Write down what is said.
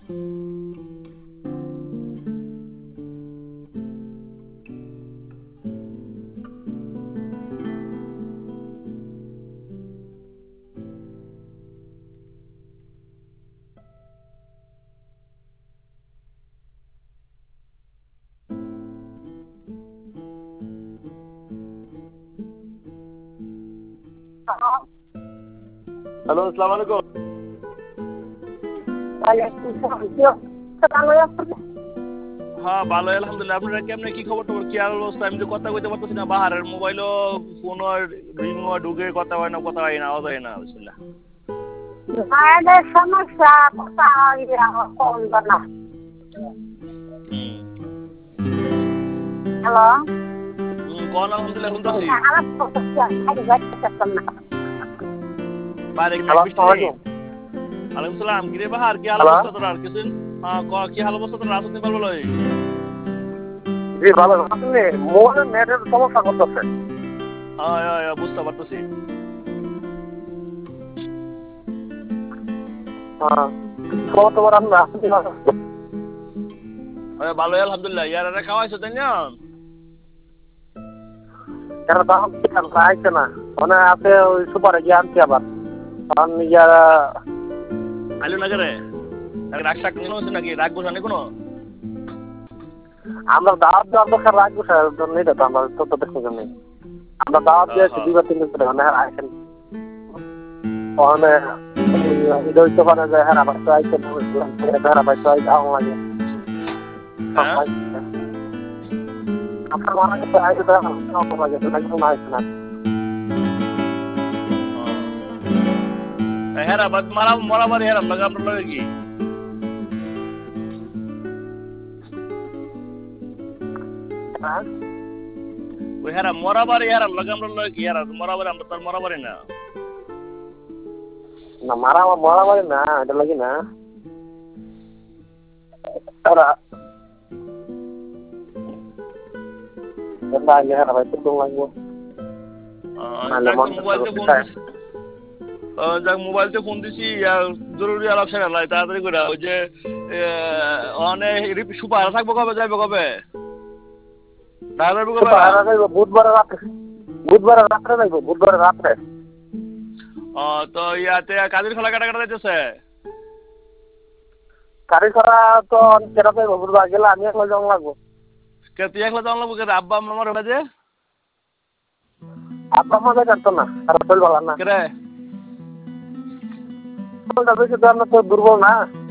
Hello, আসসালামু আলাইকুম। হ্যাঁ, ভালোই আলহামদুলিল্লাহ। আপনারা কেমনে, কি খবর টবর, কি আর অবস্থা? আমি তো কথা কইতে পারতেছি না, বাহারের মোবাইলও ফোন রিং ঢুকে কথা হয় না, কথা হয় না, আওয়াজ হয় না। বিসমিল্লাহ। মায়েদের সমস্যা কোথায় কম না। হুম হ্যালো, কোন আলহামদুলিল্লাহ শুনতেছি। খারাপ বাইরে কি মেঘ হ্যালো, বৃষ্টি নেই? আলাইকুম সালাম। কিরে বাহার, কি হাল হ্যালো। অবস্থা তোর? আর কিছু হ্যাঁ, কি হাল অবস্থা তোর? আসতে পারবো লই। জি ভালো, আপনি মোবাইলের নেটের সমস্যা করতেছে। হ্যাঁ হ্যাঁ হ্যাঁ, বুঝতে পারতেছি। হ্যাঁ, খবর টবর আমরা ভালোই আলহামদুলিল্লাহ। ইয়ারা খাওয়াইছো তাই না? কেন দাম আইছে না, মানে আছে ওই সুপারে গিয়ে আনছি আবার। কারণ ইয়ারা আইলো না করে রাগ শাক নিয়ে হচ্ছে নাকি? রাগ বসানি কোনো? আমরা দাওয়াত দেওয়ার দরকার রাখবো স্যার, নেই তো আমরা তো দেখতে নেই। আমরা দাওয়াত দিয়েছি হ্যাঁ। 2-3 দিন ধরে, মানে আইছেন ওখানে হইতে পারে যে হ্যাঁ আবার তো আইছেন, হ্যাঁ আবার তো আইন লাগে। হ্যাঁ? আপনার মারা গেছে আইতে তো এখন লাগে একদম আইছে না। হেরা মরাবারি হেরাম লাগে আপনার লাগে কি? হ্যাঁ ওই হেরা মরাবারি হেরাম লাগে আমরা লাগে কি? হেরা মরাবারি, আমরা তো আর মরাবারি না। না, মারামারি না, এটা লাগি না। তারা আইলে হ্যাঁ ভাই তো লাগবো। যাক মোবাইলতে ফোন দিছি, জরুরি আলাপ সেরা লাই তাড়াতাড়ি করে। ওই যে অনেক সুপার থাকবো কবে, যাইবো কবে? ঢাকা যাইবো কবে? বুধবারের রাত্রে লাগবো, বুধবারের রাত্রে। তো ইয়াতে কাজের খোলা কাটা কাটা যাইতেছে। গাড়ি করা তো কেন পাইবো, বুধবার গেলে আমি একলা জমা লাগবো। তুই একলা যাওয়া লাগবো কে? আব্বা আম্মা আমার যে আব্বা মা জানতো না, আর শরীর ভালো না। কে রে? বেশি তো আমরা তো দুর্বল না।